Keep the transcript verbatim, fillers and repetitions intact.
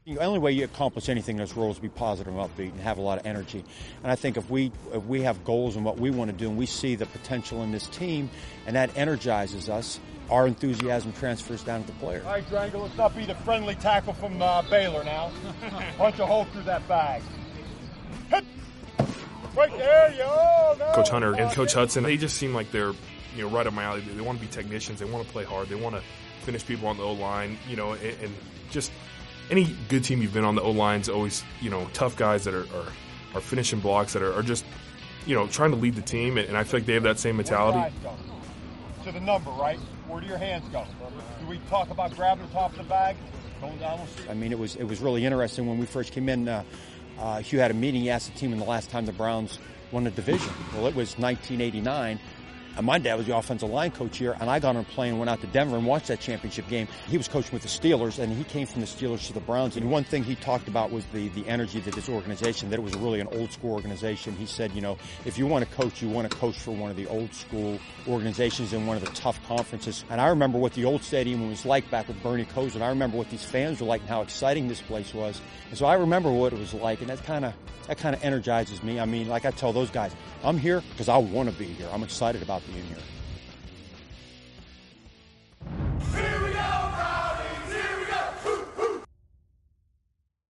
The only way you accomplish anything in this world is to be positive and upbeat and have a lot of energy. And I think if we if we have goals and what we want to do and we see the potential in this team and that energizes us, our enthusiasm transfers down to the players. All right, Drangle, let's not be the friendly tackle from uh, Baylor now. Punch a hole through that bag. Hit! Right there, yo! No, Coach Hunter and Coach Hudson, they just seem like they're, you know, right up my alley. They want to be technicians. They want to play hard. They want to finish people on the O-line, you know, and, and just any good team you've been on, the O-line's always, you know, tough guys that are, are, are finishing blocks, that are, are just, you know, trying to lead the team, and I feel like they have that same mentality. To the number, right? Where do your hands go? Do we talk about grabbing the top of the bag, going down? I mean, it was it was really interesting when we first came in. Uh, uh, Hugh had a meeting. He asked the team when the last time the Browns won a division. Well, it was nineteen eighty-nine. And my dad was the offensive line coach here, and I got on a plane and went out to Denver and watched that championship game. He was coaching with the Steelers, and he came from the Steelers to the Browns. And one thing he talked about was the, the energy that this organization, that it was really an old-school organization. He said, you know, if you want to coach, you want to coach for one of the old-school organizations in one of the tough conferences. And I remember what the old stadium was like back with Bernie Kosar. I remember what these fans were like and how exciting this place was. And so I remember what it was like, and that kind of that kind of energizes me. I mean, like I tell those guys, I'm here because I want to be here. I'm excited about being here.